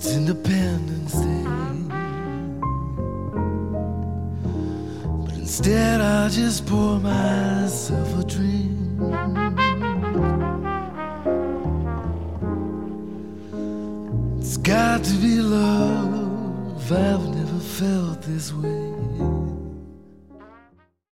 Independence Day, but instead I just pour myself a drink. It's got to be love, I've never felt this way.